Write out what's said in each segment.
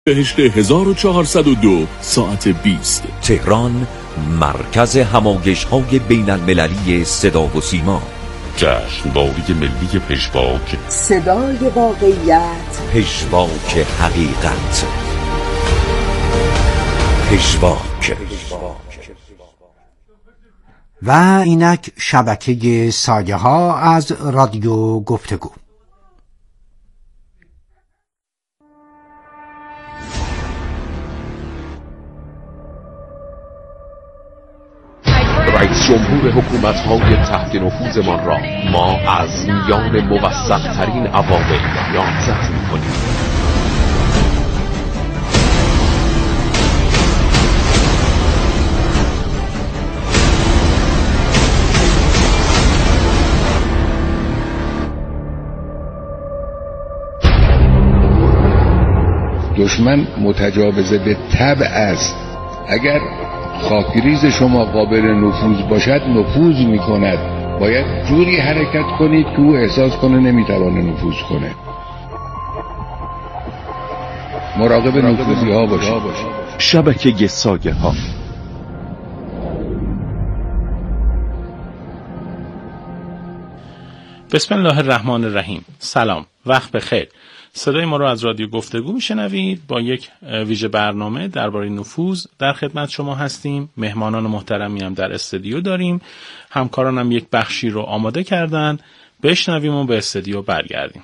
بهشت 1402 ساعت 20. تهران، مرکز همایش‌های بین‌المللی صدا و سیما. جشنواره ملی پژواک، صدای واقعیت، پژواک حقیقت، پژواک. و اینک شبکه سایه ها از رادیو گفتگو. رئیس جمهور حکومت‌های تحت نفوذمان را ما از میان موثق‌ترین عوامل نامزد می‌کنیم. دشمن متجاوز به طبع است. اگر خاکریز شما قابل نفوذ باشد نفوذ میکند. باید جوری حرکت کنید که او احساس کنه نمیتوانه نفوذ کنه. مراقب نفوذی ها باشید. شبکه سایه ها. بسم الله الرحمن الرحیم. سلام، وقت بخیر. صدای ما رو از رادیو گفتگو میشنوید. با یک ویژه برنامه درباره نفوذ در خدمت شما هستیم. مهمانان محترمی هم در استودیو داریم. همکارانم یک بخشی رو آماده کردن. بشنویم و به استودیو برگردیم.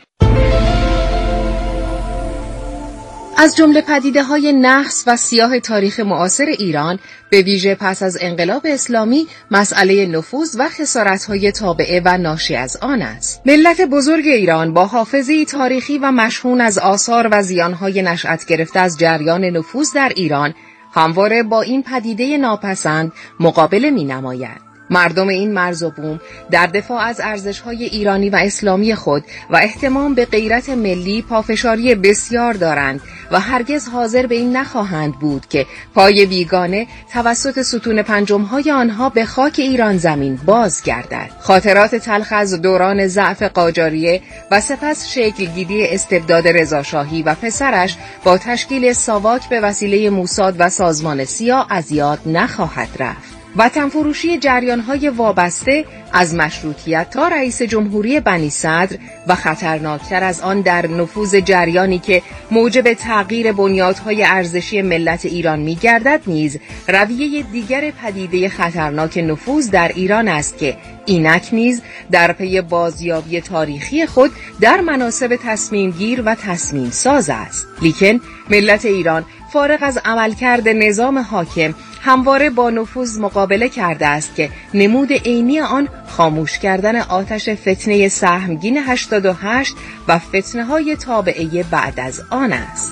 از جمله پدیده‌های نحس و سیاه تاریخ معاصر ایران، به ویژه پس از انقلاب اسلامی، مسئله نفوذ و خسارت‌های تابعه و ناشی از آن است. ملت بزرگ ایران با حافظه‌ای تاریخی و مشحون از آثار و زیان‌های نشأت گرفته از جریان نفوذ در ایران، همواره با این پدیده ناپسند مقابله می‌نماید. مردم این مرز و بوم در دفاع از ارزش‌های ایرانی و اسلامی خود و اهتمام به غیرت ملی پافشاری بسیار دارند و هرگز حاضر به این نخواهند بود که پای بیگانه توسط ستون پنجم‌های آنها به خاک ایران زمین بازگردد. خاطرات تلخ از دوران ضعف قاجاریه و سپس شکلگیری استبداد رضاشاهی و پسرش با تشکیل ساواک به وسیله موساد و سازمان سیا از یاد نخواهد رفت. وطن فروشی جریان‌های وابسته از مشروطیت تا رئیس جمهوری بنی صدر و خطرناکتر از آن در نفوذ جریانی که موجب تغییر بنیادهای ارزشی ملت ایران می‌گردد نیز رویه دیگر پدیده خطرناک نفوذ در ایران است که اینک نیز در پی بازیابی تاریخی خود در مناصب تصمیم گیر و تصمیم ساز است. لیکن ملت ایران فارغ از عملکرد نظام حاکم همواره با نفوذ مقابله کرده است که نمود عینی آن خاموش کردن آتش فتنه سهمگین 88 و فتنه‌های تابعه بعد از آن است.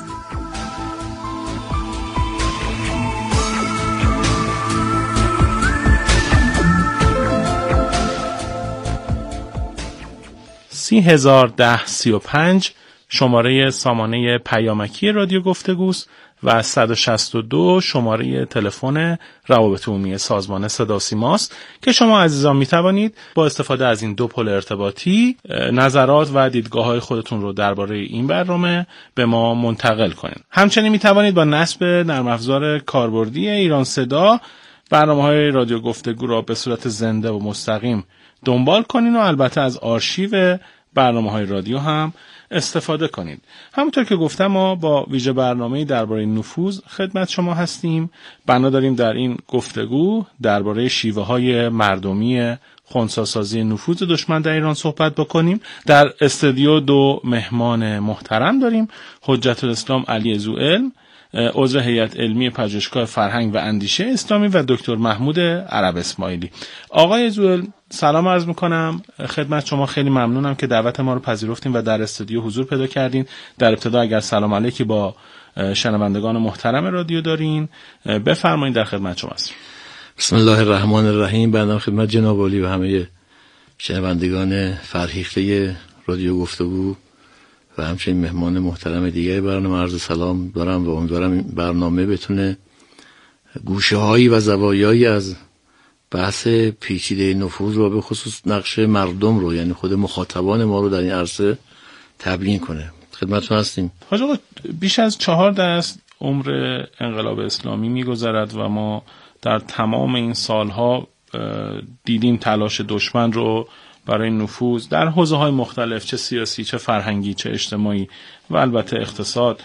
(301035) شماره سامانه پیامکی رادیو گفتگوست و 162 شماره تلفن روابط عمومی سازمان صدا و سیماست که شما عزیزان می توانید با استفاده از این دو پل ارتباطی نظرات و دیدگاه‌های خودتون رو درباره این برنامه به ما منتقل کنید. همچنین می توانید با نصب نرم افزار کاربردی ایران صدا برنامه‌های رادیو گفتگو را به صورت زنده و مستقیم دنبال کنید و البته از آرشیو برنامه‌های رادیو هم استفاده کنید. همونطور که گفتم ما با ویژه برنامه‌ای درباره نفوذ خدمت شما هستیم. بنا داریم در این گفتگو درباره شیوه‌های مردمی خنثی‌سازی نفوذ دشمن در ایران صحبت بکنیم. در استودیو دو مهمان محترم داریم: حجت الاسلام علی ذوالعلم، عضو هیئت علمی پژوهشگاه فرهنگ و اندیشه اسلامی، و دکتر محمود عرب اسماعیلی. آقای ذوالعلم، سلام عرض میکنم خدمت شما. خیلی ممنونم که دعوت ما رو پذیرفتین و در استودیو حضور پیدا کردین. در ابتدا اگر سلام علیکی با شنوندگان محترم رادیو دارین بفرمایید، در خدمت شما هستیم. بسم الله الرحمن الرحیم. بنده خدمت جناب عالی و همه شنوندگان فرهیخته رادیو گفتگو و همچنین مهمان محترم دیگه برنامه عرض سلام دارم و امیدوارم این برنامه بتونه گوشه‌هایی و زوایایی از بحث پیچیده نفوذ رو به خصوص نقش مردم رو، یعنی خود مخاطبان ما رو در این عرصه تبیین کنه. خدمتتون هستیم. حاج آقا، بیش از 4 دست عمر انقلاب اسلامی میگذرد و ما در تمام این سالها دیدیم تلاش دشمن رو برای نفوذ در حوزه‌های مختلف، چه سیاسی، چه فرهنگی، چه اجتماعی و البته اقتصاد،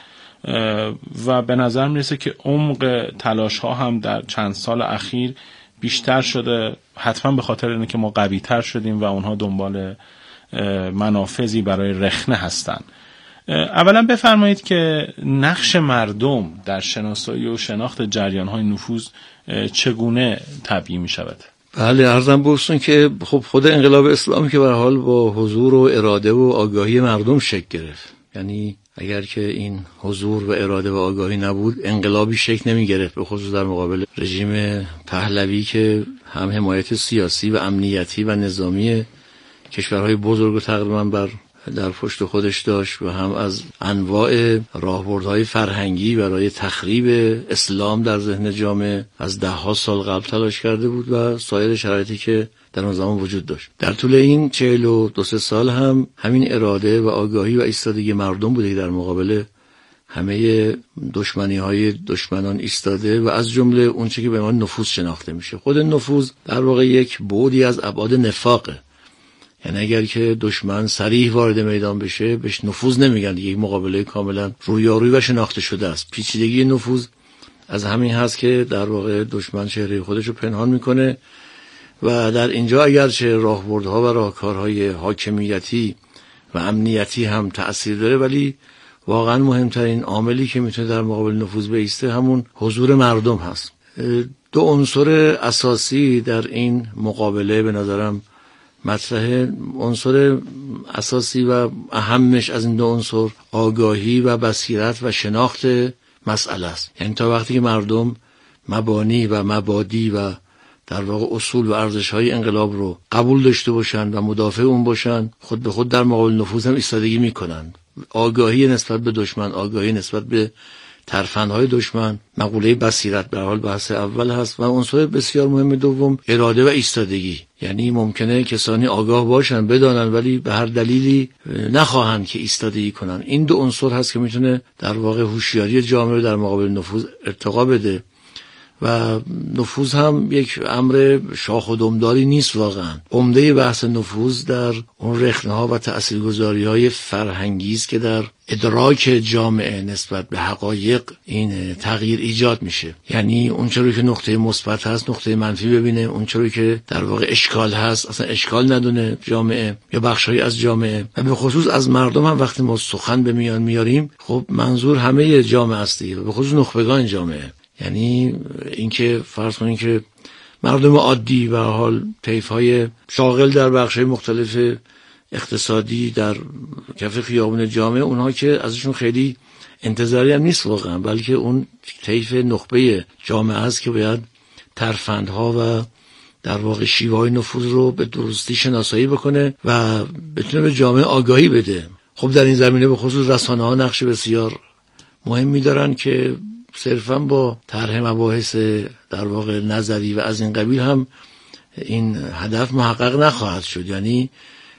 و به نظر میرسه که عمق تلاش ها هم در چند سال اخیر بیشتر شده، حتما به خاطر اینه که ما قوی تر شدیم و اونها دنبال منافذی برای رخنه هستن. اولا بفرمایید که نقش مردم در شناسایی و شناخت جریان های نفوذ چگونه تبیین می شود؟ بله، عرضم بستون که خب خود انقلاب اسلامی که به هر حال با حضور و اراده و آگاهی مردم شکل گرفت. یعنی اگر که این حضور و اراده و آگاهی نبود انقلابی شکل نمی گرفت، به خصوص در مقابل رژیم پهلوی که هم حمایت سیاسی و امنیتی و نظامی کشورهای بزرگ و تقریبا در پشت خودش داشت و هم از انواع راهبردهای فرهنگی برای تخریب اسلام در ذهن جامعه از 10 سال قبل تلاش کرده بود و سایر شرایطی که در اون زمان وجود داشت. در طول این 42 سال هم همین اراده و آگاهی و ایستادگی مردم بوده که در مقابل همه دشمنی‌های دشمنان ایستاده و از جمله اون چیزی که به عنوان نفوذ شناخته میشه. خود نفوذ در واقع یک بعدی از ابعاد نفاقه. یعنی اگر که دشمن صریح وارد میدان بشه بهش نفوذ نمیگن، یک مقابله کاملا رویارویی و شناخته شده است. پیچیدگی نفوذ از همین هست که در واقع دشمن چهره خودش رو پنهان میکنه و در اینجا اگرچه راهبردها و راهکارهای حاکمیتی و امنیتی هم تأثیر داره، ولی واقعا مهمترین عاملی که میتونه در مقابل نفوذ بایسته همون حضور مردم هست. 2 عنصر اساسی در این مقابله به نظرم مطرحه. عنصر اساسی و اهمش از این 2 عنصر آگاهی و بصیرت و شناخت مسئله است. یعنی تا وقتی که مردم مبانی و مبادی و در واقع اصول و ارزش‌های انقلاب رو قبول داشته باشن و مدافع اون باشن، خود به خود در مقابل نفوذ هم ایستادگی میکنن. آگاهی نسبت به دشمن، آگاهی نسبت به ترفندهای دشمن، مقوله بصیرت به حال بحث اول هست. و عنصر بسیار مهم دوم اراده و ایستادگی. یعنی ممکنه کسانی آگاه باشن، بدانن، ولی به هر دلیلی نخواهند که ایستادگی کنن. این 2 عنصر هست که میتونه در واقع هوشیاری جامعه رو در مقابل نفوذ ارتقا بده. و نفوذ هم یک امر شاخ و دمداری نیست واقعا. عمده بحث نفوذ در اون رخنه‌ها و تأثیرگذاری‌های فرهنگی است که در ادراک جامعه نسبت به حقایق این تغییر ایجاد میشه. یعنی اون چیزی که نقطه مثبت هست نقطه منفی ببینه، اون چیزی که در واقع اشکال هست اصلا اشکال ندونه جامعه یا بخشایی از جامعه. و به خصوص از مردم هم وقتی ما سخن به میان میاریم، خب منظور همه جامعه است و به خصوص نخبگان جامعه. یعنی اینکه فرض کنین که مردم عادی به حال طیف‌های شاغل در بخش‌های مختلف اقتصادی در کف خیابون جامعه، اونها که ازشون خیلی انتظاری هم نیست واقعا، بلکه اون طیف نخبه جامعه است که باید ترفندها و در واقع شیوه‌های نفوذ رو به درستی شناسایی بکنه و بتونه به جامعه آگاهی بده. خب در این زمینه به خصوص رسانه‌ها نقش بسیار مهمی دارن که صرفاً با طرح مباحث در واقع نظری و از این قبیل هم این هدف محقق نخواهد شد. یعنی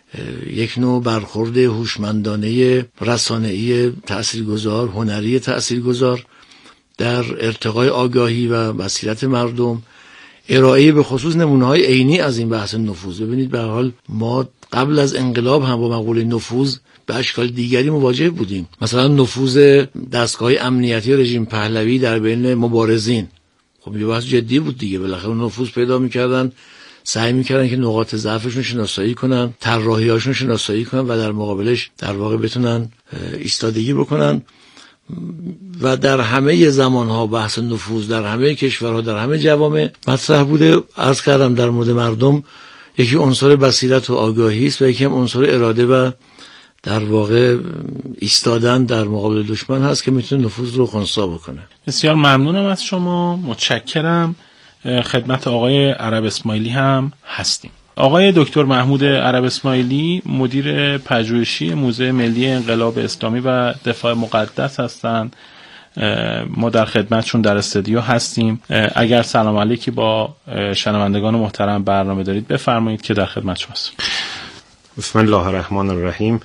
یک نوع برخورد هوشمندانه رسانه‌ای تأثیرگذار، هنری تأثیرگذار در ارتقای آگاهی و بصیرت مردم، ارائه به خصوص نمونه‌های عینی از این بحث نفوذ. ببینید به هر حال ما قبل از انقلاب هم با مقوله نفوذ به اشکال دیگری مواجه بودیم. مثلا نفوذ دستگاه امنیتی رژیم پهلوی در بین مبارزین، خب یه بحث جدی بود دیگه. بالاخره نفوذ پیدا می‌کردن، سعی می‌کردن که نقاط ضعفشون شناسایی کنن، طراحی‌هاشون شناسایی کنن و در مقابلش در واقع بتونن ایستادگی بکنن. و در همه زمانها بحث نفوذ در همه کشورها، در همه جوامع مطرح بوده. عرض کردم در مورد مردم یکی عنصر بصیرت و آگاهی است و یکی هم عنصر اراده و در واقع ایستادن در مقابل دشمن هست که میتونه نفوذ رو خنثی بکنه. بسیار ممنونم از شما، متشکرم. خدمت آقای عرب اسماعیلی هم هستیم. آقای دکتر محمود عرب اسماعیلی مدیر پژوهشی موزه ملی انقلاب اسلامی و دفاع مقدس هستند. ما در خدمتشون در استودیو هستیم. اگر سلام علیکی با شنوندگان محترم برنامه دارید بفرمایید که در خدمت شماست. بسم الله الرحمن الرحیم.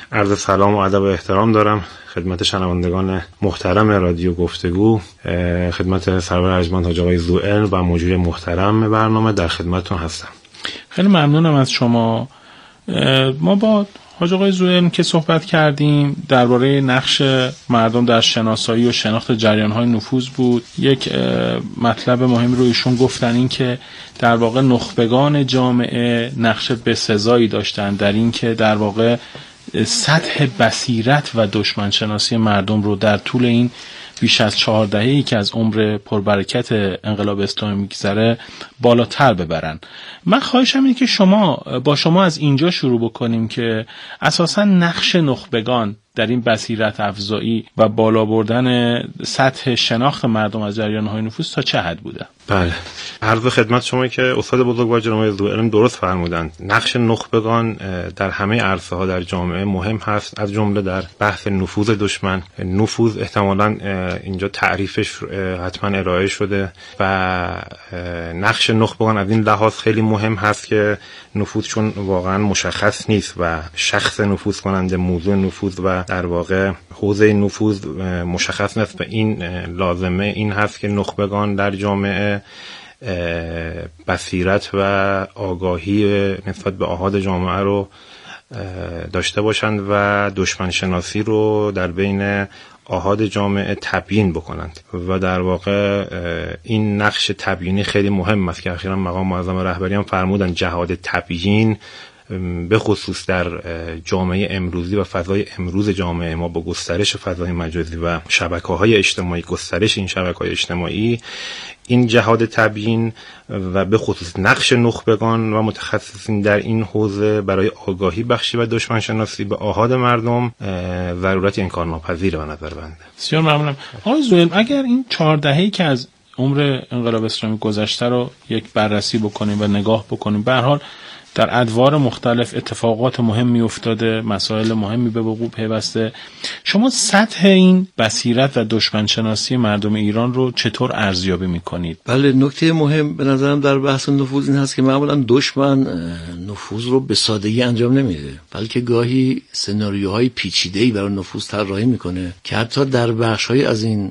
عرض سلام و ادب و احترام دارم خدمت شنوندگان محترم رادیو گفتگو، خدمت سرور ارجمند حاج آقای ذوالعلم و مجری محترم برنامه در خدمتتون هستم. خیلی ممنونم از شما. ما با حاج آقای ذوالعلم که صحبت کردیم درباره نقش مردم در شناسایی و شناخت جریان‌های نفوذ بود. یک مطلب مهم رو ایشون گفتن، این که در واقع نخبگان جامعه نقش بسزایی داشتن در این که در واقع سطح بصیرت و دشمن شناسی مردم رو در طول این بیش از 4 دهه‌ای که از عمر پربرکت انقلاب اسلامی میگذره بالاتر ببرن. من خواهشم اینه که شما از اینجا شروع بکنیم که اساساً نقش نخبگان در این بصیرت افزایی و بالا بردن سطح شناخت مردم از جریان‌های نفوذ تا چه حد بوده؟ بله، عرض خدمت شما که استاد بزرگوار جناب ذوالعلم درست فرمودند. نقش نخبگان در همه عرصه‌ها در جامعه مهم هست، از جمله در بحث نفوذ دشمن. نفوذ احتمالاً اینجا تعریفش حتما ارائه شده و نقش نخبگان از این لحاظ خیلی مهم هست که نفوذ چون واقعا مشخص نیست و شخص نفوذ کننده، موضوع نفوذ و در واقع حوزه نفوذ مشخص نیست و این لازمه این هست که نخبگان در جامعه بصیرت و آگاهی نسبت به آحاد جامعه رو داشته باشند و دشمن شناسی رو در بین آحاد جامعه تبیین بکنند و در واقع این نقش تبیینی خیلی مهم است که اخیراً مقام معظم رهبری هم فرمودن جهاد تبیین به خصوص در جامعه امروزی و فضای امروز جامعه ما با گسترش فضای مجازی و شبکه‌های اجتماعی، گسترش این شبکه‌های اجتماعی، این جهاد تبیین و به خصوص نقش نخبگان و متخصصین در این حوزه برای آگاهی بخشی و دشمن شناسی به آحاد مردم ضرورت انکارناپذیر به نظر بنده. بسیار ممنونم. آقای ذوالعلم، اگر این 4 دهه‌ای که از عمر انقلاب اسلامی گذشته رو یک بررسی بکنیم و نگاه بکنیم، به هر حال در ادوار مختلف اتفاقات مهمی افتاده، مسائل مهمی به وقوع پیوسته. شما سطح این بصیرت و دشمن شناسی مردم ایران رو چطور ارزیابی میکنید؟ بله، نکته مهم به نظرم در بحث نفوذ این هست که معمولا دشمن نفوذ رو به سادگی انجام نمیده، بلکه گاهی سناریوهای پیچیده‌ای برای نفوذ طراحی میکنه که حتی در بخش‌های از این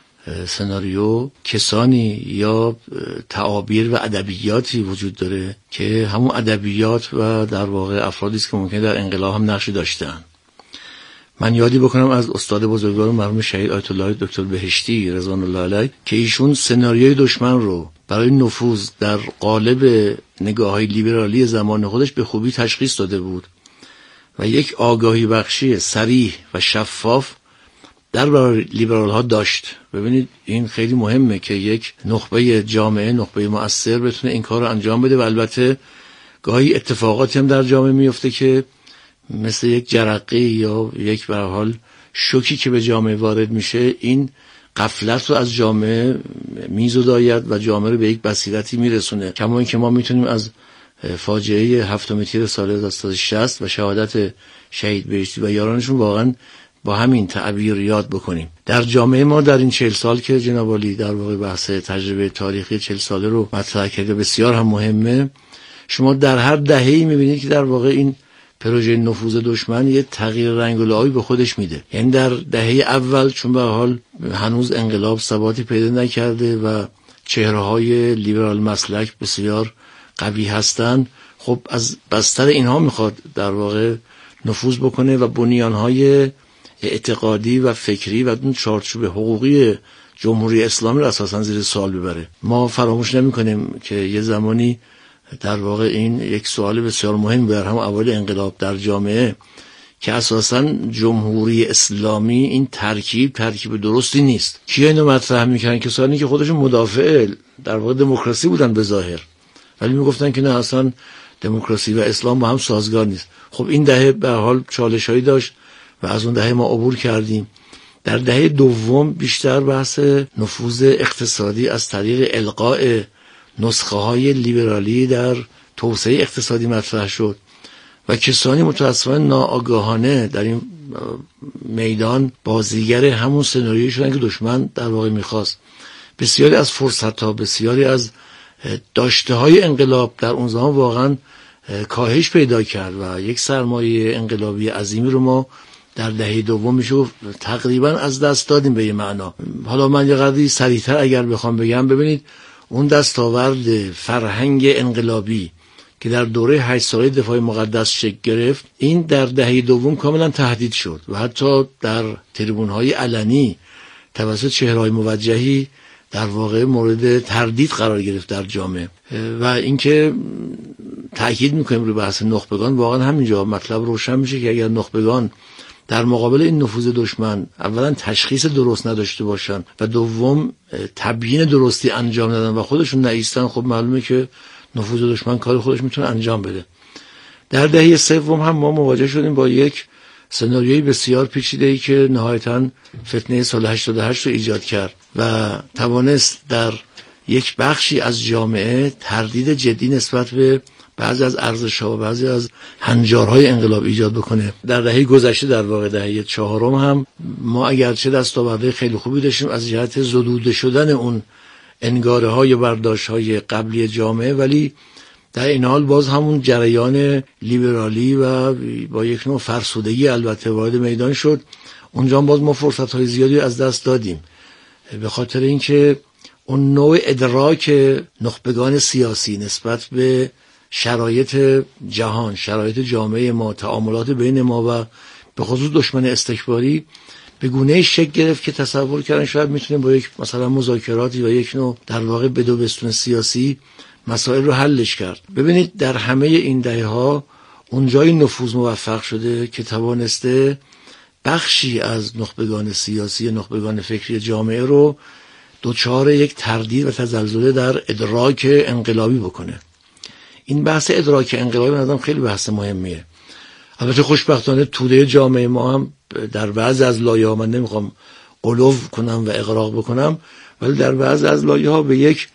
سناریو کسانی یا تعابیر و ادبیاتی وجود داره که همون ادبیات و در واقع افرادی است که ممکنه در انقلاب هم نقشی داشتن. من یادی بکنم از استاد بزرگوار مرحوم شهید آیت الله دکتر بهشتی رضوان الله علیه که ایشون سناریوی دشمن رو برای نفوذ در قالب نگاه‌های لیبرالی زمان خودش به خوبی تشخیص داده بود و یک آگاهی بخشی صریح و شفاف در لیبرال ها داشت. ببینید این خیلی مهمه که یک نخبه جامعه، نخبه مؤثر بتونه این کار رو انجام بده و البته گاهی اتفاقاتی هم در جامعه میفته که مثل یک جرقه یا یک به هر حال شوکی که به جامعه وارد میشه این غفلت رو از جامعه میزداید و جامعه رو به یک بصیرتی میرسونه. کما اینکه ما میتونیم از فاجعه 7 تیر سال 1960 و شهادت شهید بهشتی و یارانشون واقعا با همین تعبیر یاد بکنیم. در جامعه ما در این 40 سال که جناب عالی در واقع بحث تجربه تاریخی 40 ساله رو مطرح کرده بسیار هم مهمه، شما در هر دهه‌ای می‌بینید که در واقع این پروژه نفوذ دشمن یه تغییر رنگ و لعابی به خودش میده. یعنی در دهه اول چون به حال هنوز انقلاب ثباتی پیدا نکرده و چهره‌های لیبرال مسلک بسیار قوی هستن، خب از بستر اینها میخواد در واقع نفوذ بکنه و بنیان‌های اعتقادی و فکری و اون چارچوب حقوقی جمهوری اسلامی رو اساساً زیر سوال ببره. ما فراموش نمی‌کنیم که یه زمانی در واقع این یک سوال بسیار مهم بود در همون اوایل انقلاب در جامعه که اساساً جمهوری اسلامی این ترکیب درستی نیست. کیا اینو مطرح می‌کردن؟ کسانی که خودشون مدافع در واقع دموکراسی بودن به ظاهر، ولی میگفتن که نه اصلا دموکراسی و اسلام با هم سازگار نیست. خب این دهه به حال چالش‌هایی داشت و از اون دهه ما عبور کردیم. در دهه دوم بیشتر بحث نفوذ اقتصادی از طریق القاء نسخه‌های لیبرالی در توسعه اقتصادی مطرح شد و کسانی متأسفانه ناآگاهانه در این میدان بازیگر همون سناریویی شدن که دشمن در واقع می‌خواست. بسیاری از فرصت‌ها، بسیاری از داشته‌های انقلاب در اون زمان واقعاً کاهش پیدا کرد و یک سرمایه انقلابی عظیمی رو ما در دهه دوم میشه تقریبا از دست دادیم به یه معنا. حالا من یه قدری سریعتر اگر بخوام بگم، ببینید اون دستاورد فرهنگ انقلابی که در دوره 8 ساله دفاع مقدس شکل گرفت، این در دهه دوم کاملا تهدید شد و حتی در تریبون‌های علنی توسط چهره‌های موجهی در واقع مورد تردید قرار گرفت در جامعه. و اینکه تأکید می‌کنیم روی بحث نخبگان، واقعا همینجا مطلب روشن میشه که اگر نخبگان در مقابل این نفوذ دشمن اولا تشخیص درست نداشته باشن و دوم تبیین درستی انجام ندن و خودشون نایستن، خب معلومه که نفوذ دشمن کار خودش میتونه انجام بده. در دهه سوم هم ما مواجه شدیم با یک سناریوی بسیار پیچیده‌ای که نهایتاً فتنه سال 88 رو ایجاد کرد و توانست در یک بخشی از جامعه تردید جدی نسبت به بعضی از ارزش‌ها و بعضی از هنجارهای انقلاب ایجاد بکنه. در دهه گذشته، در واقع دهه چهارم، هم ما اگرچه دستاوردهای خیلی خوبی داشتیم از جهت زدوده شدن اون انگاره‌های و برداشت‌های قبلی جامعه، ولی در این حال باز همون جریان لیبرالی و با یک نوع فرسودگی البته وارد میدان شد. اونجا باز ما فرصت‌های زیادی از دست دادیم به خاطر اینکه اون نوع ادراک نخبگان سیاسی نسبت به شرایط جهان، شرایط جامعه ما، تعاملات بین ما و به خصوص دشمن استکباری به گونه‌ای شکل گرفت که تصور کردن شاید میتونیم با یک مثلا مذاکراتی و یک نوع در واقع بدوبستون سیاسی مسائل رو حلش کرد. ببینید در همه این دهه‌ها اونجای نفوذ موفق شده که توانسته بخشی از نخبگان سیاسی، نخبگان فکری جامعه رو دوچار یک تردید و تزلزل در ادراک انقلابی بکنه. این بحث ادراک انقلابی به نظرم خیلی بحث مهمیه. البته خوشبختانه توده جامعه ما هم در بعضی از لایه‌ها، من نمیخوام غلو کنم و اغراق بکنم، ولی در بعضی از لایه‌ها به یک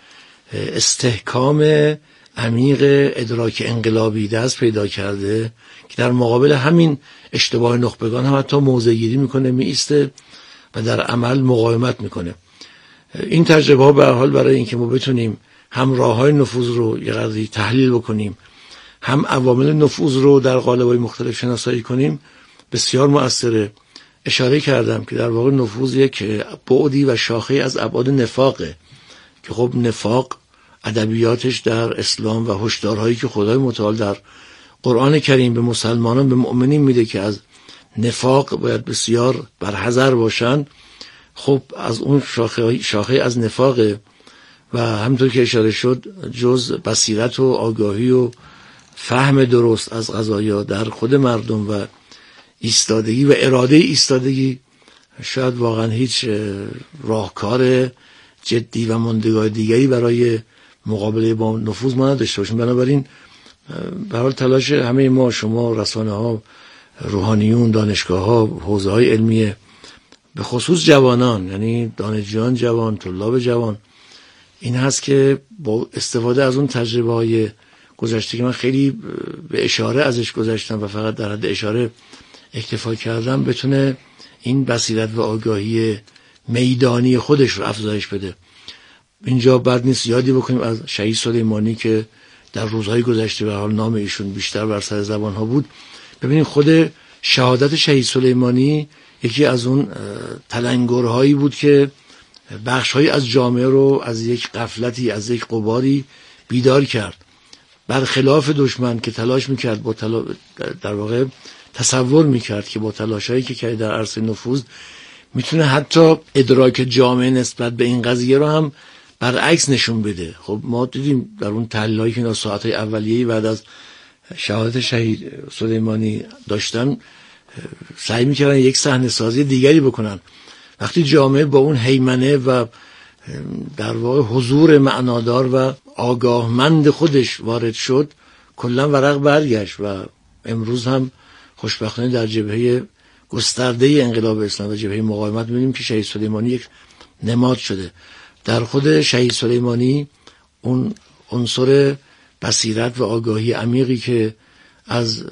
استحکام عمیق ادراک انقلابی دست پیدا کرده که در مقابل همین اشتباه نخبگان هم حتی موضع گیری میکنه، میایسته و در عمل مقاومت میکنه. این تجربه ها به هر حال برای اینکه ما بتونیم هم راه‌های نفوذ رو یه قدری تحلیل بکنیم، هم عوامل نفوذ رو در قالب‌های مختلف شناسایی کنیم بسیار مؤثره. اشاره کردم که در واقع نفوذ یک بعدی و شاخه از ابعاد نفاقه که خب نفاق ادبیاتش در اسلام و هشدارهایی که خدای متعال در قرآن کریم به مسلمانان، به مؤمنین میده که از نفاق باید بسیار برحذر باشن، خب از اون شاخه از نفاقه و همونطور که اشاره شد جز بصیرت و آگاهی و فهم درست از قضایا در خود مردم و ایستادگی و اراده ایستادگی شاید واقعا هیچ راهکار جدی و ماندگار دیگری برای مقابله با نفوذ ما نداشته باشیم. بنابراین به حال تلاش همه ما، شما، رسانه ها، روحانیون، دانشگاه ها، حوزه های علمیه، به خصوص جوانان، یعنی دانشجویان جوان، طلاب جوان، این هست که با استفاده از اون تجربه های گذشته که من خیلی به اشاره ازش گذشتم و فقط در حد اشاره اکتفا کردم، بتونه این بصیرت و آگاهی میدانی خودش رو افزایش بده. اینجا بد نیست یادی بکنیم از شهید سلیمانی که در روزهای گذشته به حال نام ایشون بیشتر بر سر زبان ها بود. ببینید خود شهادت شهید سلیمانی یکی از اون تلنگرهایی بود که بخش‌هایی از جامعه رو از یک غفلتی، از یک غباری بیدار کرد. برخلاف دشمن که تلاش میکرد در واقع تصور میکرد که با تلاشایی که کرد در عرصه نفوذ میتونه حتی ادراک جامعه نسبت به این قضیه رو هم برعکس نشون بده. خب ما دیدیم در اون تحلیلایی که ساعت‌های اولیه‌ای بعد از شهادت شهید سلیمانی داشتن، سعی میکردن یک صحنه سازی دیگری بکنن. وقتی جامعه با اون هیمنه و در واقع حضور معنادار و آگاهمند خودش وارد شد، کلا ورق برگشت و امروز هم خوشبختانه در جبهه گسترده انقلاب اسلام و جبهه مقاومت می‌بینیم که شهید سلیمانی یک نماد شده. در خود شهید سلیمانی اون عنصر بصیرت و آگاهی عمیقی که از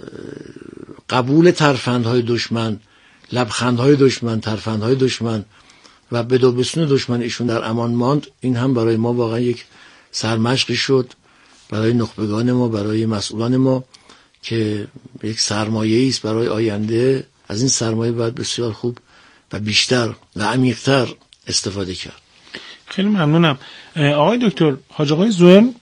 قبول ترفندهای دشمن، لبخندهای دشمن، ترفندهای دشمن و بدوبستون دشمن ایشون در امان ماند، این هم برای ما واقعا یک سرمشقی شد برای نخبگان ما، برای مسئولان ما که یک سرمایه‌ای است برای آینده. از این سرمایه باید بسیار خوب و بیشتر و عمیق‌تر استفاده کرد. خیلی ممنونم. آقای دکتر حاج آقای زوئن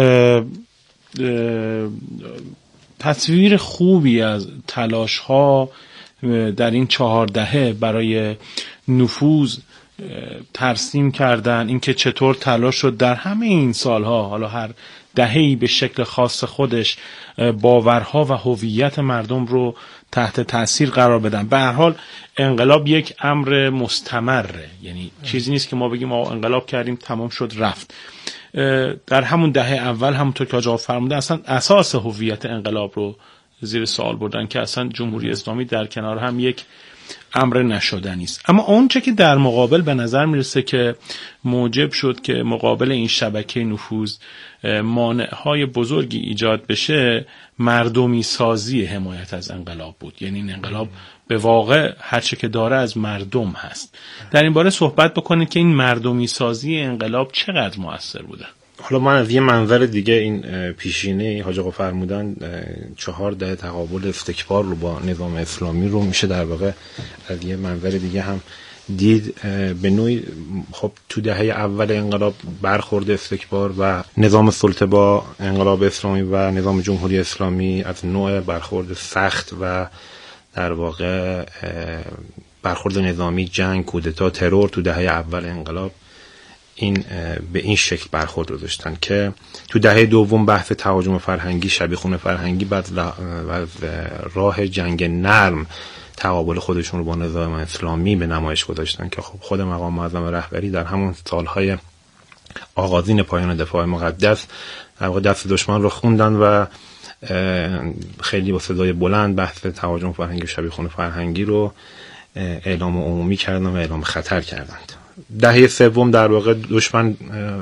تصویر خوبی از تلاش‌ها در این 4 دهه برای نفوذ ترسیم کردن، اینکه چطور تلاش شد در همه این سالها، حالا هر دهه‌ای به شکل خاص خودش، باورها و هویت مردم رو تحت تأثیر قرار بدن. به هر حال انقلاب یک امر مستمره، یعنی چیزی نیست که ما بگیم آقا انقلاب کردیم تمام شد رفت. در همون دهه اول همونطور که آقا فرمودن اصلا اساس هویت انقلاب رو زیر سوال بردن که اصلا جمهوری اسلامی در کنار هم یک امر نشدنی است. اما اون چه که در مقابل به نظر میرسه که موجب شد که مقابل این شبکه نفوذ مانع‌های بزرگی ایجاد بشه، مردمی سازی حمایت از انقلاب بود. یعنی این انقلاب به واقع هر چه که داره از مردم هست. در این باره صحبت بکنید که این مردمی سازی انقلاب چقدر مؤثر بوده. حالا من از یه منظر دیگه این پیشینه حاج آقا فرمودن 4 دهه تقابل استکبار رو با نظام اسلامی رو میشه در واقع از یه منظر دیگه هم دید. به نوعی خب تو دهه اول انقلاب برخورد استکبار و نظام سلطه با انقلاب اسلامی و نظام جمهوری اسلامی از نوع برخورد سخت و در واقع برخورد نظامی، جنگ، کودتا، ترور تو دهه اول انقلاب این به این شکل برخورد رو داشتن که تو دهه دوم بحث تهاجم فرهنگی، شبیخون فرهنگی بعد از راه جنگ نرم تقابل خودشون رو با نظام اسلامی به نمایش گذاشتن که خب خود مقام معظم رهبری در همون سالهای آغازین پایان دفاع مقدس در واقع دست دشمن رو خوندن و خیلی با صدای بلند بحث تهاجم فرهنگی و شبیخون فرهنگی رو اعلام عمومی کردن و اعلام خطر کردند. دهه سوم در واقع دشمن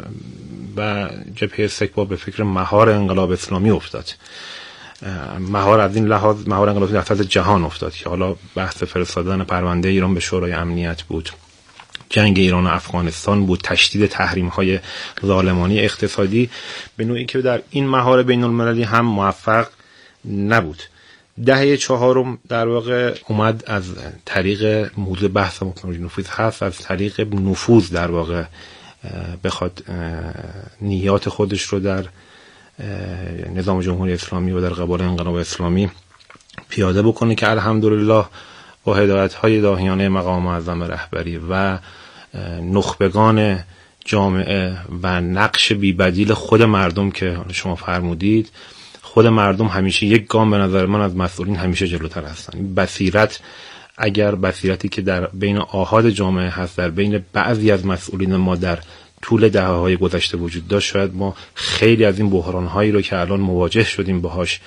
و جبهه استکبار به فکر مهار انقلاب اسلامی افتاد. مهار از این لحاظ مهار انقلابی در سطح جهان افتاد که حالا بحث فرستادن پرونده ایران به شورای امنیت بود، جنگ ایران و افغانستان بود، تشدید تحریم‌های ظالمانه اقتصادی، به نوعی که در این مهار بین‌المللی هم موفق نبود. دهه چهارم در واقع اومد از طریق موضوع بحث نفوذ هست، از طریق نفوذ در واقع بخواد نیات خودش رو در نظام جمهوری اسلامی و در قبال انقلاب اسلامی پیاده بکنه که الحمدلله با هدایت‌های داهیانه مقام معظم رهبری و نخبگان جامعه و نقش بی‌بدیل خود مردم که شما فرمودید، خود مردم همیشه یک گام به نظر من از مسئولین همیشه جلوتر هستن. بصیرت، اگر بصیرتی که در بین آحاد جامعه هست در بین بعضی از مسئولین ما در طول دهه‌های گذشته وجود داشت، شاید ما خیلی از این بحران‌هایی رو که الان مواجه شدیم باهاش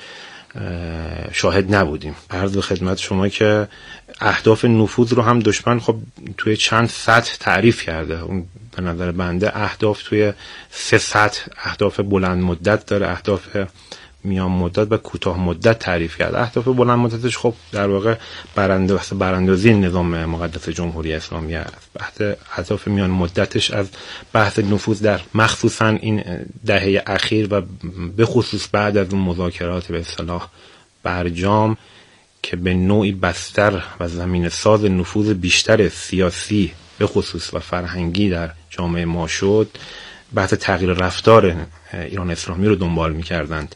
شاهد نبودیم. عرض به خدمت شما که اهداف نفوذ رو هم دشمن خب توی چند سطح تعریف کرده. اون به نظر بنده اهداف توی 3 سطح اهداف بلند مدت داره، اهداف میان مدت و کوتاه مدت تعریف کرد. اهداف بلند مدتش خب در واقع براندازی نظام مقدس جمهوری اسلامی است. اهداف میان مدتش از بحث نفوذ در مخصوصا این دهه اخیر و به خصوص بعد از اون مذاکرات به اصطلاح برجام که به نوعی بستر و زمین ساز نفوذ بیشتر سیاسی به خصوص و فرهنگی در جامعه ما شد، بحث تغییر رفتار ایران اسلامی رو دنبال می‌کردند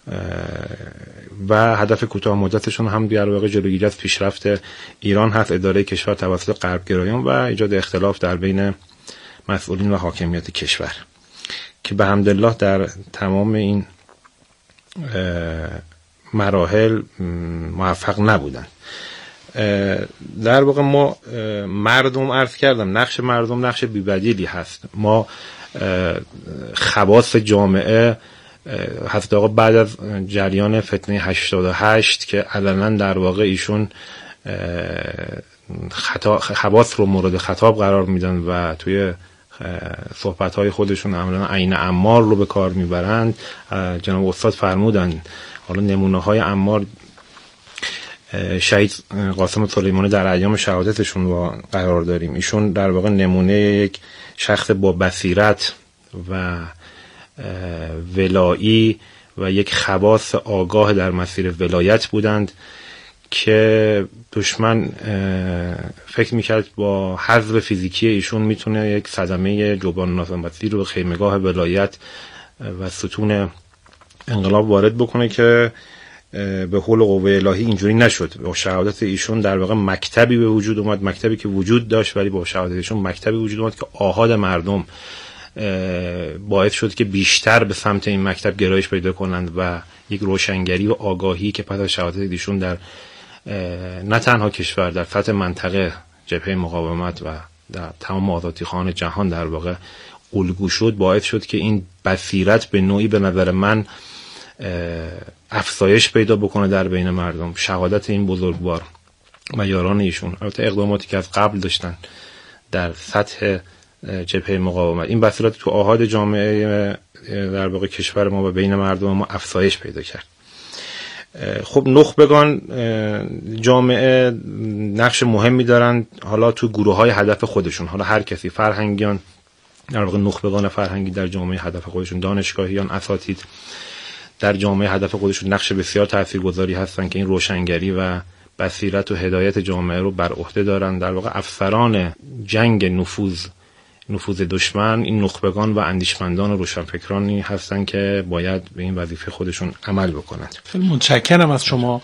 و هدف کوتاه مدتشون هم در واقع جلوگیری از پیشرفت ایران هست، اداره کشور توسط غربگرایان و ایجاد اختلاف در بین مسئولین و حاکمیت کشور که به حمدالله در تمام این مراحل موفق نبودن. در واقع ما مردم، عرض کردم نقش مردم نقش بی‌بدیلی هست. ما خواص جامعه حضرت آقا بعد از جریان فتنه 88 که علنا در واقع ایشون خواص رو مورد خطاب قرار میدن و توی صحبت‌های خودشون عملاً عین عمار رو به کار میبرند. جناب استاد فرمودن حالا نمونه‌های عمار شهید قاسم سلیمانی در ایام شهادتشون رو قرار داریم. ایشون در واقع نمونه یک شخص با بصیرت و ولایی و یک خواص آگاه در مسیر ولایت بودند که دشمن فکر میکرد با حذف فیزیکی ایشون میتونه یک صدمه جبران ناپذیر رو خیمه‌گاه ولایت و ستون انقلاب وارد بکنه که به حول قوه الهی اینجوری نشد. با شهادت ایشون در واقع مکتبی به وجود اومد، مکتبی که وجود داشت، ولی با شهادت ایشون مکتبی وجود اومد که آحاد مردم باعث شد که بیشتر به سمت این مکتب گرایش پیدا کنند و یک روشنگری و آگاهی که پس از شهادت ایشون در نه تنها کشور، در سطح منطقه جبهه مقاومت و در تمام آزادیخواهان جهان در واقع الگو شد، باعث شد که این بصیرت به نوعی به نظر من افزایش پیدا بکنه در بین مردم. شهادت این بزرگوار و یاران ایشون، البته اقداماتی که از قبل داشتن در سطح جبهه مقاومت، این بصیرت تو آحاد جامعه در واقع کشور ما و بین مردم ما افزایش پیدا کرد. خب نخبگان جامعه نقش مهمی دارند، حالا تو گروه‌های هدف خودشون، حالا هر کسی، فرهنگیان در واقع نخبگان فرهنگی در جامعه هدف خودشون، دانشگاهیان، اساتید در جامعه هدف خودشون نقش بسیار تاثیرگذاری هستن که این روشنگری و بصیرت و هدایت جامعه رو بر عهده دارن. در واقع افسران جنگ نفوذ دشمن این نخبگان و اندیشمندان و روشنفکرانی هستن که باید به این وظیفه خودشون عمل بکنند. خیلی متشکرم از شما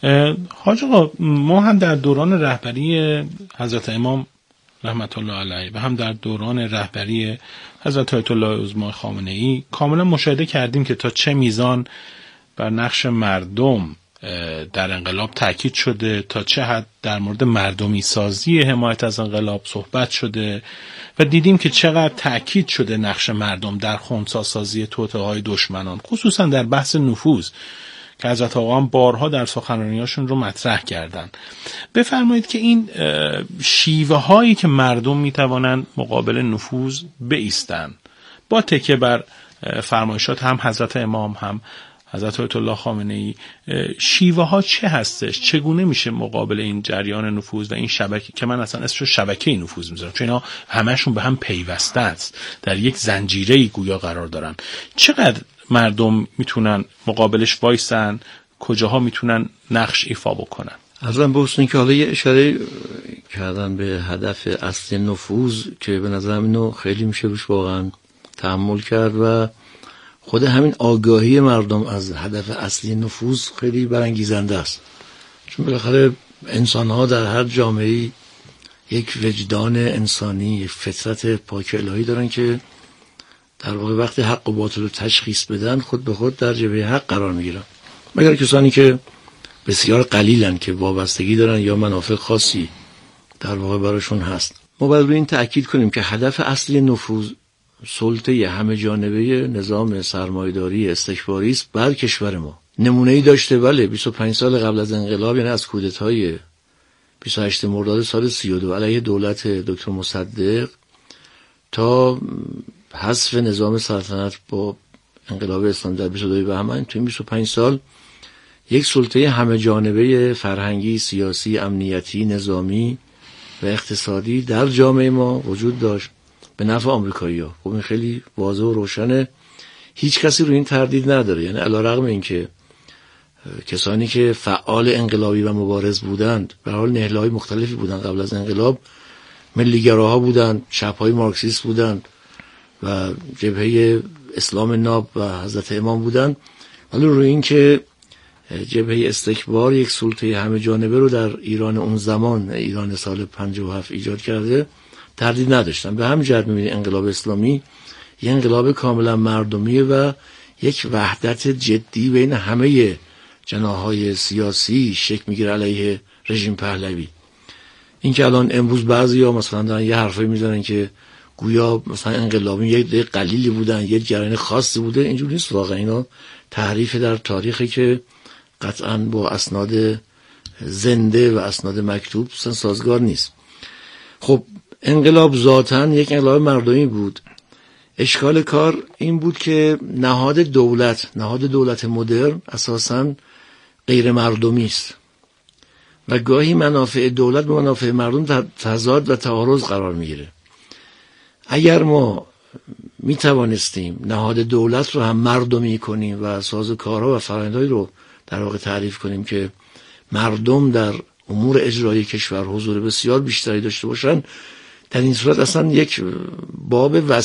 حاج آقا. ما هم در دوران رهبری حضرت امام رحمت الله علیه و هم در دوران رهبری حضرت آیت الله عظما خامنه‌ای کاملا مشاهده کردیم که تا چه میزان بر نقش مردم در انقلاب تاکید شده، تا چه حد در مورد مردمی سازی حمایت از انقلاب صحبت شده و دیدیم که چقدر تاکید شده نقش مردم در خنثی سازی توطئه‌های دشمنان، خصوصا در بحث نفوذ که حضرت آقا هم بارها در سخنرانی‌هاشون رو مطرح کردن. بفرمایید که این شیوه هایی که مردم میتوانند مقابل نفوذ بایستند با تکیه بر فرمایشات هم حضرت امام هم حضرت آیت الله خامنه‌ای، شیوه ها چه هستش؟ چگونه میشه مقابل این جریان نفوذ و این شبکه که من اصلا اسمش رو شبکه نفوذ میذارم، چون اینا همشون به هم پیوسته است، در یک زنجیره گویا قرار دارن. چقدر مردم میتونن مقابلش وایسن؟ کجاها میتونن نقش ایفا بکنن؟ ارزم به حسن که حالا یه اشاره کردن به هدف اصلی نفوذ که به نظرم اینو خیلی میشه روش واقعا تأمل کرد و خود همین آگاهی مردم از هدف اصلی نفوذ خیلی برانگیزنده است. چون بالاخره انسان‌ها در هر جامعه‌ای یک وجدان انسانی، یک فطرت پاک الهی دارن که در واقع وقتی حق و باطل رو تشخیص بدن خود به خود در جبهه حق قرار میگیرن، مگر کسانی که بسیار قلیلن که وابستگی دارن یا منافع خاصی در واقع براشون هست. ما باید روی این تأکید کنیم که هدف اصلی نفوذ سلطه همه جانبه نظام سرمایه‌داری استکباری است بر کشور ما. نمونه‌ای داشته بله 25 سال قبل از انقلاب، یعنی از کودتای 28 مرداد سال 32 علیه دولت دکتر مصدق تا حذف نظام سلطنت با انقلاب اسلامی در 22 بهمن، تو این 25 سال یک سلطه همه جانبه فرهنگی، سیاسی، امنیتی، نظامی و اقتصادی در جامعه ما وجود داشت به نفع آمریکایی‌ها. خب این خیلی واضح و روشنه، هیچ کسی رو این تردید نداره. یعنی علیرغم اینکه کسانی که فعال انقلابی و مبارز بودند به حال نهله‌های مختلفی بودند قبل از انقلاب، ملی‌گراها بودند، چپ‌های مارکسیست بودند و جبهه اسلام ناب و حضرت امام بودند، ولی روی این که جبهه استکبار یک سلطه همه جانبه رو در ایران اون زمان، ایران سال 57 ایجاد کرده، تردید نداشتن. به همین جهت می‌بینید انقلاب اسلامی یک انقلاب کاملا مردمیه و یک وحدت جدی بین همه جناح‌های سیاسی شکل میگیره علیه رژیم پهلوی. این که الان امروز بعضیا مثلا دارن یه حرفایی میزنن که گویا مثلا انقلابی یک قلیلی بودن، یک جریان خاصی بوده، اینجوری نیست واقعا. اینا تحریف در تاریخی که قطعاً با اسناد زنده و اسناد مکتوب سازگار نیست. خب انقلاب ذاتاً یک انقلاب مردمی بود. اشکال کار این بود که نهاد دولت مدرن اساساً غیر مردمی است و گاهی منافع دولت به منافع مردم تضاد و تعارض قرار میگیره. اگر ما می توانستیم نهاد دولت رو هم مردمی کنیم و ساز کارها و فرآیندهایی رو در واقع تعریف کنیم که مردم در امور اجرایی کشور حضور بسیار بیشتری داشته باشن، در این صورت اصلا یک باب